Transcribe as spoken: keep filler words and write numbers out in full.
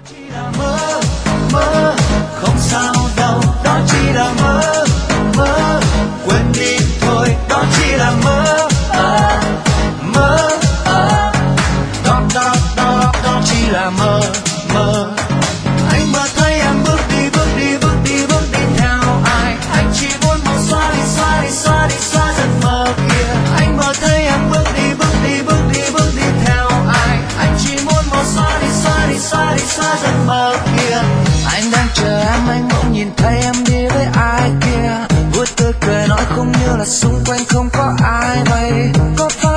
Chỉ là mơ, mơ, không sao đâu, đó chỉ là mơ, mơ, quên đi thôi, đó chỉ là mơ, à, mơ, à, đó, đó, đó, đó chỉ là mơ, mơ. Anh mơ thấy em bước đi, bước đi, bước đi, bước đi theo ai. Anh chỉ muốn mau xóa đi, xóa đi, xóa đi, xóa giấc mơ kia. Anh mơ thấy em bước đi, bước đi, bước đi, bước đi theo ai. Anh chỉ muốn mau xóa đi, xóa đi, xóa đi, xóa giấc mơ kia. Anh đang chờ em, anh bỗng nhìn thấy em đi với ai kia. Vui tươi cười nói không như là xung quanh không có ai vậy. Có phải